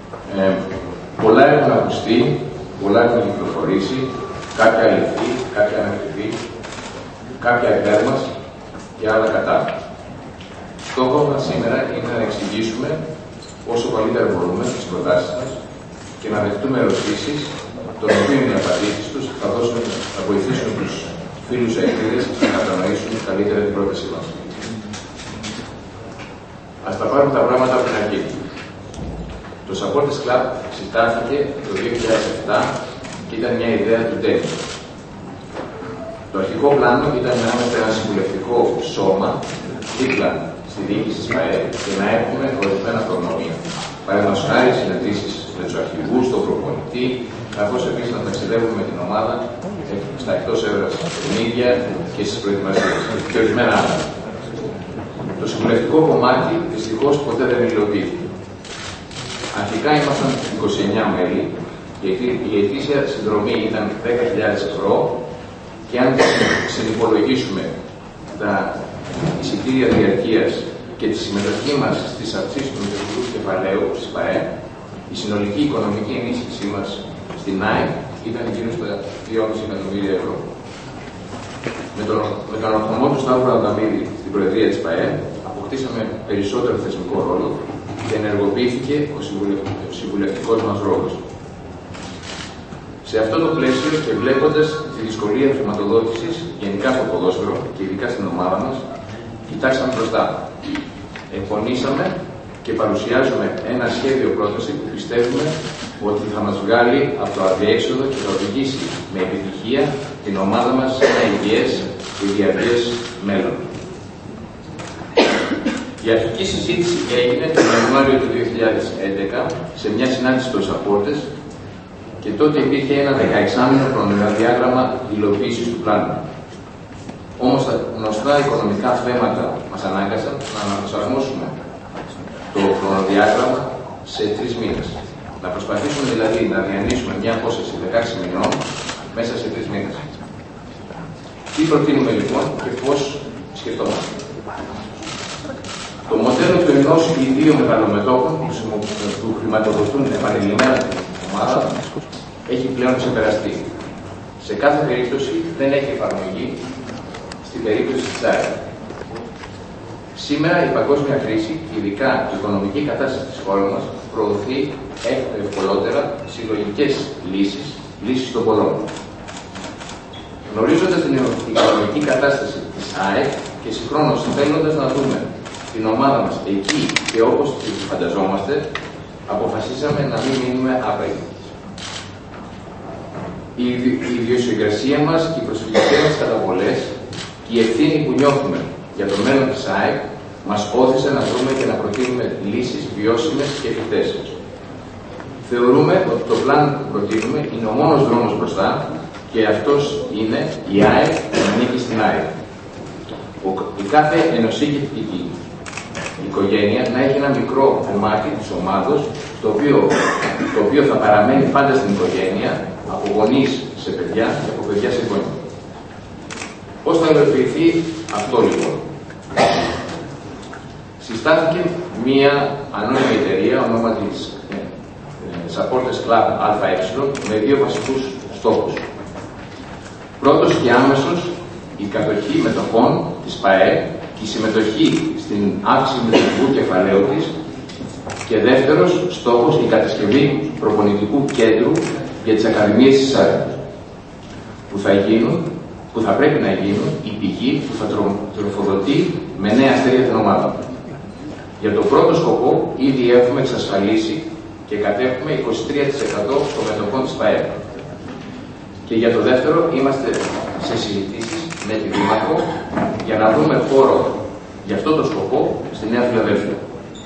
Πολλά έχουν ακουστεί, πολλά έχουν κυκλοφορήσει, κάποια αληθή, κάποια ανακριβή, κάποια υπέρ μας και άλλα κατά. Στόχος μας σήμερα είναι να εξηγήσουμε όσο καλύτερα μπορούμε τις προτάσεις μας και να δεχτούμε ερωτήσεις, των οποίων οι απαντήσεις τους θα βοηθήσουν τους φίλους Έλληνες να κατανοήσουν καλύτερα την πρότασή μας. Ας τα πάρουμε τα πράγματα από την αρχή. Το Supporters Club συστάθηκε το 2007 και ήταν μια ιδέα του Ντένι. Το αρχικό πλάνο ήταν να είμαστε ένα συμβουλευτικό σώμα δίπλα στη διοίκηση της ΠΑΕ και να έχουμε ορισμένα προνόμια. Παραδείγματος χάρη συναντήσεις με τους αρχηγούς, τον προπονητή, καθώς επίσης να ταξιδεύουμε με την ομάδα στα εκτός έδρας παιχνίδια και στις προετοιμασίες και ορισμένα άλλα. Το συμβουλευτικό κομμάτι δυστυχώς ποτέ δεν υλοποιήθηκε. Αρχικά ήμασταν 29 μέλη και η ετήσια συνδρομή ήταν 10.000 ευρώ και αν συνυπολογίσουμε τα εισιτήρια διαρκείας και τη συμμετοχή μας στις αυξήσεις του μετοχικού κεφαλαίου της ΠΑΕ, η συνολική οικονομική ενίσχυσή μας στην ΑΕΠ ήταν γύρω στα 2,5 εκατομμύρια ευρώ. Με τον ορθωμό του Σταύρου Αδαμίδη στην Προεδρία της ΠΑΕ, αποκτήσαμε περισσότερο θεσμικό ρόλο και ενεργοποιήθηκε ο συμβουλευτικός μας ρόλος. Σε αυτό το πλαίσιο και βλέποντας τη δυσκολία χρηματοδότησης γενικά στο ποδόσφαιρο και ειδικά στην ομάδα μας, κοιτάξαμε μπροστά. Εκπονήσαμε και παρουσιάζουμε ένα σχέδιο πρόταση που πιστεύουμε ότι θα μας βγάλει από το αδιέξοδο και θα οδηγήσει με επιτυχία την ομάδα μας σε ένα υγιές και διαρκές μέλλον. Η αρχική συζήτηση έγινε τον Ιανουάριο του 2011 σε μια συνάντηση των Supporters και τότε υπήρχε ένα 16μηνο χρονοδιάγραμμα υλοποίησης του πλάνου. Όμως τα γνωστά οικονομικά θέματα μας ανάγκασαν να αναπροσαρμόσουμε το χρονοδιάγραμμα σε 3 μήνες. Να προσπαθήσουμε δηλαδή να διανύσουμε μια απόσταση 16 μηνών μέσα σε 3 μήνες. Τι προτείνουμε λοιπόν και πώς σκεφτόμαστε. Το μοντέλο του ενός ή δύο μεγαλομετώχων που χρηματοδοτούν επανειλημμένα την ομάδα έχει πλέον ξεπεραστεί. Σε κάθε περίπτωση δεν έχει εφαρμογή στην περίπτωση της ΑΕΠ. Σήμερα η παγκόσμια κρίση, ειδικά η οικονομική κατάσταση της χώρας μας, προωθεί ευκολότερα συλλογικές λύσεις των πολλών. Γνωρίζοντας την οικονομική κατάσταση της ΑΕΠ και συγχρόνως θέλοντας να δούμε την ομάδα μας εκεί και όπως τη φανταζόμαστε, αποφασίσαμε να μην μείνουμε άπραγοι. Η ιδιοσυγκρασία μας και οι προσφυγικές μας καταβολές και η ευθύνη που νιώθουμε για το μέλλον της ΑΕΠ μας όθησε να βρούμε και να προτείνουμε λύσεις βιώσιμες και εφικτές. Θεωρούμε ότι το πλάνο που προτείνουμε είναι ο μόνος δρόμος μπροστά και αυτός είναι η ΑΕΠ που ανήκει στην ΑΕΠ. Η κάθε ενωσίκητη οικογένεια να έχει ένα μικρό κομμάτι της ομάδος το οποίο θα παραμένει πάντα στην οικογένεια, από γονείς σε παιδιά και από παιδιά σε γονείς. Πώς θα υλοποιηθεί αυτό λοιπόν. Συστάθηκε μία ανώνυμη εταιρεία ονόματι Supporters Club ΑΕ με 2 βασικούς στόχους. Πρώτος και άμεσος η κατοχή μετοχών της ΠΑΕ και η συμμετοχή στην αύξηση του μετοχικού κεφαλαίου της και δεύτερος στόχος η κατασκευή προπονητικού κέντρου για τις ακαδημίες της ΑΕΠ που θα πρέπει να γίνουν η πηγή που θα τροφοδοτεί με νέα αστέρια την ομάδα. Για το πρώτο σκοπό ήδη έχουμε εξασφαλίσει και κατέχουμε 23% των μετοχών της ΠΑΕΠ. Και για το δεύτερο είμαστε σε συζητήσεις με τη Δήμαρχο για να βρούμε χώρο για αυτό το σκοπό στη Νέα Φιλαδέλφια.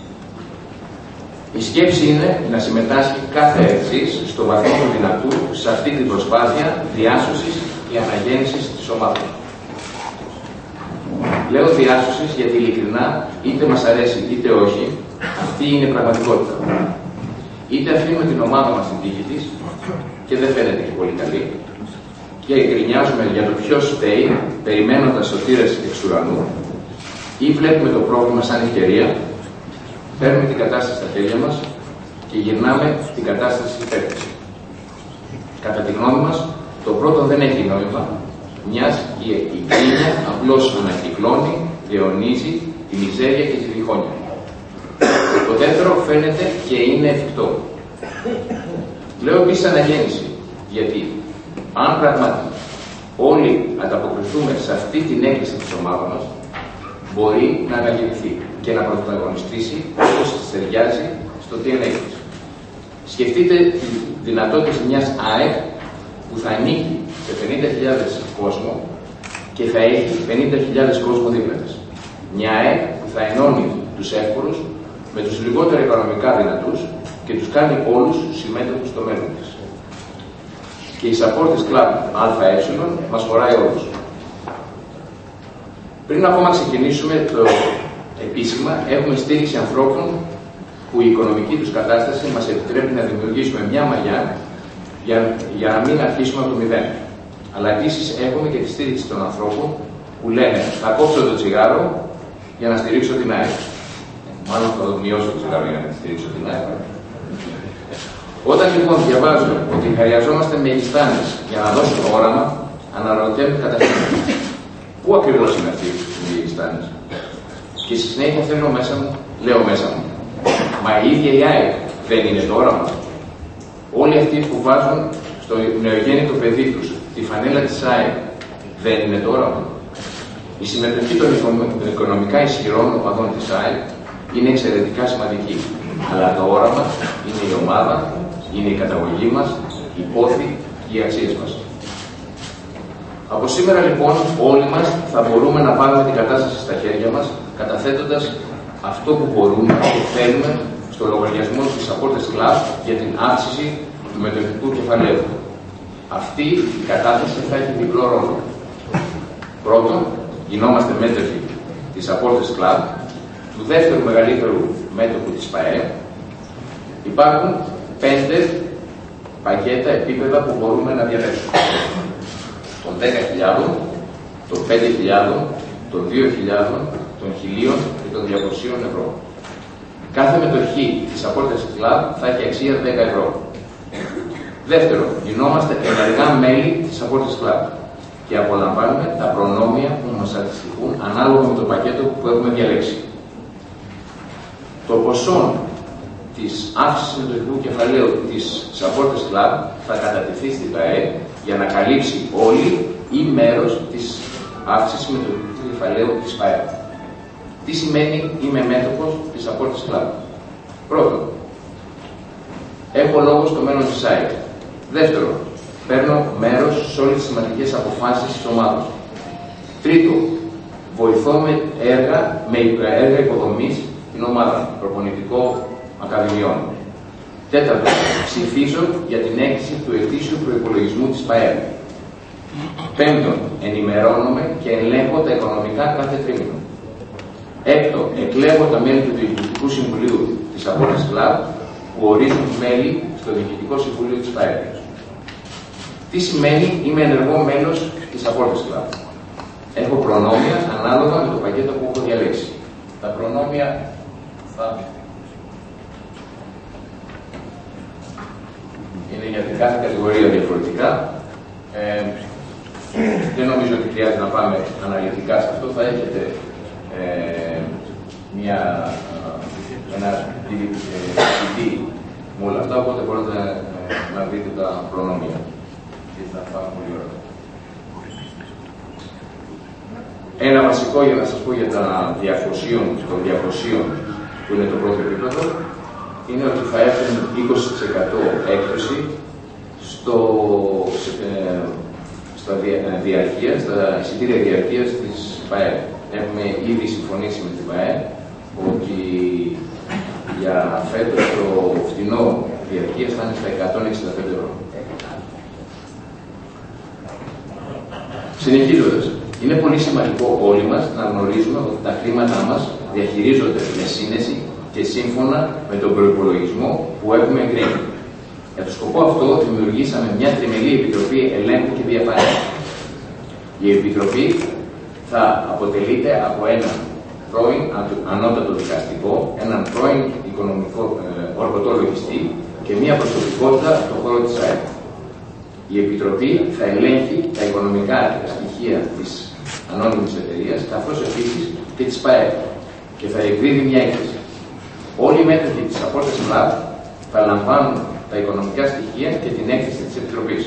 Η σκέψη είναι να συμμετάσχει κάθε εξής στο βαθμό του δυνατού σε αυτή την προσπάθεια διάσωσης και αναγέννησης της ομάδας. Λέω διάσωσης γιατί ειλικρινά είτε μας αρέσει είτε όχι, αυτή είναι η πραγματικότητα. Είτε αφήνουμε την ομάδα μας στην τύχη της και δεν φαίνεται και πολύ καλή και γκρινιάζουμε για το ποιος φταίει περιμένοντας σωτήρες εξ ουρανού, ή βλέπουμε το πρόβλημα σαν ευκαιρία, παίρνουμε την κατάσταση στα χέρια μας και γυρνάμε στην κατάσταση υπέρταση. Κατά τη γνώμη μας, το πρώτο δεν έχει νόημα, μιας η κρίνια απλώς ανακυκλώνει, διαιωνίζει τη μιζέρια και τη διχόνοια. Το δεύτερο φαίνεται και είναι εφικτό. Λέω επίσης αναγέννηση, γιατί αν πράγματι όλοι ανταποκριθούμε σε αυτή την έκκληση της ομάδας μας, μπορεί να αναγεννηθεί και να πρωταγωνιστήσει όπως της ταιριάζει στο DNA της. Σκεφτείτε τη δυνατότητα μιας ΑΕΚ που θα ανήκει σε 50.000 κόσμο και θα έχει 50.000 κόσμο δίπλα της. Μια ΑΕΚ που θα ενώνει τους εύπορους με τους λιγότερα οικονομικά δυνατούς και τους κάνει όλους συμμέτοχους στο μέλλον της. Και η Supporters Club ΑΕ μας φοράει όλους. Πριν ακόμα ξεκινήσουμε το επίσημα, έχουμε στήριξη ανθρώπων που η οικονομική τους κατάσταση μας επιτρέπει να δημιουργήσουμε μια μαγιά για να μην αρχίσουμε από το μηδέν. Αλλά επίσης έχουμε και τη στήριξη των ανθρώπων που λένε θα κόψω το τσιγάρο για να στηρίξω την ΑΕΚ. Μάλλον θα μειώσω το τσιγάρο για να στηρίξω την ΑΕΚ. Όταν λοιπόν διαβάζω ότι χρειαζόμαστε μεγιστάνες για να δώσουν όραμα, αναρωτιέμαι καταρχήν πού ακριβώς είναι αυτοί οι μεγιστάνες. Και στη συνέχεια λέω μέσα μου, μα η ίδια η ΑΕΚ δεν είναι το όραμα. Όλοι αυτοί που βάζουν στο νεογέννητο παιδί τους τη φανέλα της ΑΕΚ δεν είναι το όραμα. Η συμμετοχή των οικονομικά ισχυρών οπαδών της ΑΕΚ είναι εξαιρετικά σημαντική. Αλλά το όραμα είναι η ομάδα, είναι η καταγωγή μας, η πόθη και οι αξίες μας. Από σήμερα λοιπόν όλοι μας θα μπορούμε να πάρουμε την κατάσταση στα χέρια μας, καταθέτοντας αυτό που μπορούμε και θέλουμε στο λογαριασμό της Supporters Club για την αύξηση του μετοχικού κεφαλαίου. Αυτή η κατάθεση θα έχει διπλό ρόλο. Πρώτον, γινόμαστε μέτοχοι της Supporters Club, του δεύτερου μεγαλύτερου μέτοχου της ΠΑΕ. Υπάρχουν 5 πακέτα επίπεδα που μπορούμε να διαλέξουμε. Των 10.000, των 5.000, των 2.000, των 1.000 και των 200 ευρώ. Κάθε μετοχή της Supporters Club θα έχει αξία 10 ευρώ. Δεύτερον, γινόμαστε ενεργά μέλη της Supporters Club και απολαμβάνουμε τα προνόμια που μας αντιστοιχούν ανάλογα με το πακέτο που έχουμε διαλέξει. Το ποσό της αύξησης του μετοχικού κεφαλαίου της Supporters Club θα κατατεθεί στην ΠΑΕ για να καλύψει όλη ή μέρος της αύξησης μετοχικού κεφαλαίου της ΠΑΕ. Τι σημαίνει είμαι μέτοχος της Supporters Club? Πρώτον, έχω λόγο στο μέλλον της ΑΕΚ. Δεύτερον, παίρνω μέρος σε όλες τις σημαντικές αποφάσεις της ομάδας. Τρίτον, βοηθώ με έργα υποδομής την ομάδα, προπονητικό ακαδημιών. Τέταρτον, ψηφίζω για την έγκριση του ετήσιου προϋπολογισμού της ΠΑΕ. Πέμπτον, ενημερώνομαι και ελέγχω τα οικονομικά κάθε τρίμηνο. Έκτον, εκλέγω τα μέλη του Διοικητικού Συμβουλίου της Supporters Club που ορίζουν μέλη στο Διοικητικό Συμβουλίο της ΠΑΕ. Τι σημαίνει είμαι ενεργό μέλος της Supporters Club? Έχω προνόμια ανάλογα με το πακέτο που έχω διαλέξει. Τα προνόμια είναι για την κάθε κατηγορία διαφορετικά. Δεν νομίζω ότι χρειάζεται να πάμε αναλυτικά σε αυτό. Θα έχετε ένα CD με όλα αυτά, οπότε μπορείτε να δείτε τα προνόμια. Και θα πάμε πολύ ωραία. Ένα βασικό για να σας πω για τα 200 που είναι το πρώτο επίπεδο είναι ότι θα έχουν 20% έκπτωση στα εισιτήρια διαρκείας της ΠΑΕ. Έχουμε ήδη συμφωνήσει με την ΠΑΕ ότι για φέτος το φθηνό διαρκείας θα είναι στα 165 ευρώ. Συνεχίζοντας, είναι πολύ σημαντικό όλοι μας να γνωρίζουμε ότι τα χρήματά μας διαχειρίζονται με σύνεση και σύμφωνα με τον προϋπολογισμό που έχουμε εγκρίνει. Για το σκοπό αυτό δημιουργήσαμε μια τριμελή επιτροπή ελέγχου και διαφάνειας. Η επιτροπή θα αποτελείται από έναν πρώην ανώτατο δικαστικό, έναν πρώην ορκωτό λογιστή και μία προσωπικότητα στον χώρο της ΑΕΚ. Η Επιτροπή θα ελέγχει τα οικονομικά στοιχεία της ανώνυμης εταιρείας, καθώς επίσης και της ΠΑΕ, και θα εκδίδει μια έκθεση. Όλοι οι μέτοχοι της Supporters Club θα λαμβάνουν τα οικονομικά στοιχεία και την έκθεση της Επιτροπής.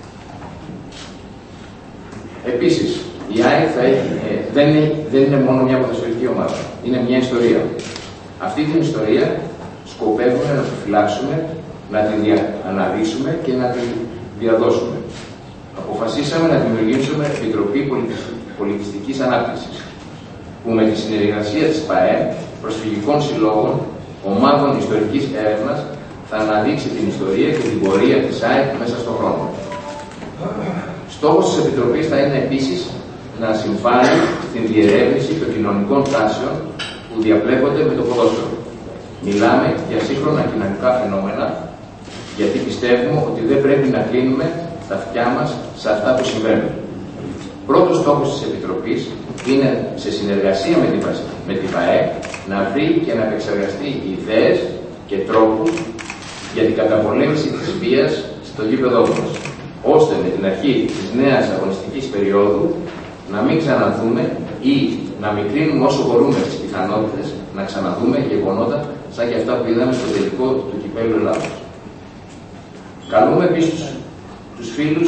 Επίσης, η ΑΕΚ δεν είναι μόνο μια ποδοσφαιρική ομάδα, είναι μια ιστορία. Αυτή την ιστορία σκοπεύουμε να τη φυλάξουμε, να την αναδείξουμε και να την διαδώσουμε. Αποφασίσαμε να δημιουργήσουμε Επιτροπή Πολιτιστικής Ανάπτυξης, που με τη συνεργασία της ΠΑΕ, προσφυγικών συλλόγων, ομάδων ιστορικής έρευνας, θα αναδείξει την ιστορία και την πορεία της ΑΕΚ μέσα στον χρόνο. Στόχος της Επιτροπής θα είναι επίσης να συμβάλλει στην διερεύνηση των κοινωνικών τάσεων που διαπλέκονται με το ποδόσφαιρο. Μιλάμε για σύγχρονα κοινωνικά φαινόμενα, γιατί πιστεύουμε ότι δεν πρέπει να κλείνουμε τα αυτιά μας σε αυτά που συμβαίνουν. Πρώτος στόχος της Επιτροπής είναι, σε συνεργασία με την ΠΑΕ, να βρει και να επεξεργαστεί ιδέες και τρόπους για την καταπολέμηση της βίας στο γήπεδό μας, ώστε με την αρχή της νέας αγωνιστικής περίοδου να μην ξαναδούμε ή να μικρύνουμε όσο μπορούμε τις πιθανότητες να ξαναδούμε γεγονότα σαν και αυτά που είδαμε στο τελικό του Κυπέλλου Ελλάδος. Καλούμε επίσης τους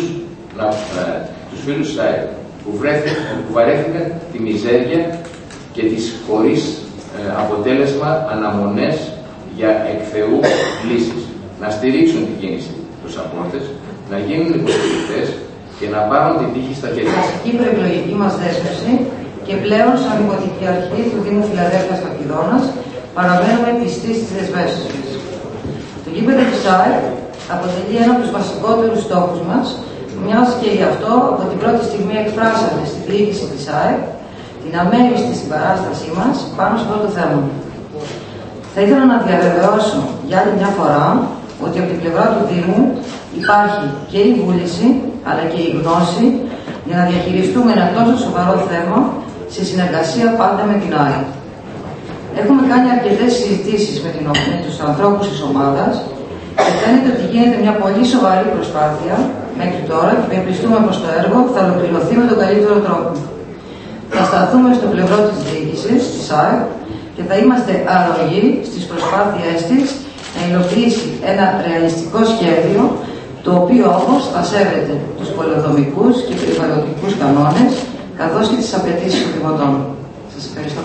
φίλους ΣΑΕ που βαρέθηκαν τη μιζέρια και τις χωρίς αποτέλεσμα αναμονές για εκ Θεού λύσεις, να στηρίξουν την κίνηση τους Supporters, να γίνουν υποστηρικτές και να πάρουν την τύχη στα χέρια. Βασική προεκλογική μας δέσμευση και πλέον σαν υποτική αρχή του Δήμου Φιλαδέλφειας Χαλκιδόνας παραμένουμε πιστοί στις δεσμεύσεις μας. Το γήπεδο της ΑΕΚ αποτελεί ένα από τους βασικότερους στόχους μας, μιας και γι' αυτό από την πρώτη στιγμή εκφράσαμε στη διοίκηση της ΑΕΚ την αμέριστη συμπαράστασή μας πάνω σε αυτό το θέμα. Θα ήθελα να διαβεβαιώσω για άλλη μια φορά ότι από την πλευρά του Δήμου υπάρχει και η βούληση αλλά και η γνώση για να διαχειριστούμε ένα τόσο σοβαρό θέμα σε συνεργασία πάντα με την ΑΕΚ. Έχουμε κάνει αρκετές συζητήσεις με τους ανθρώπους της ομάδας και φαίνεται ότι γίνεται μια πολύ σοβαρή προσπάθεια μέχρι τώρα και ευελπιστούμε πως το έργο θα ολοκληρωθεί με τον καλύτερο τρόπο. Θα σταθούμε στο πλευρό της διοίκησης, της ΑΕΚ, και θα είμαστε αρρωγοί στις προσπάθειές της να υλοποιήσει ένα ρεαλιστικό σχέδιο, το οποίο όμως θα σέβεται τους πολεοδομικούς και περιβαλλοντικούς κανόνες, καθώς και τις απαιτήσεις των δημοτών. Σας ευχαριστώ.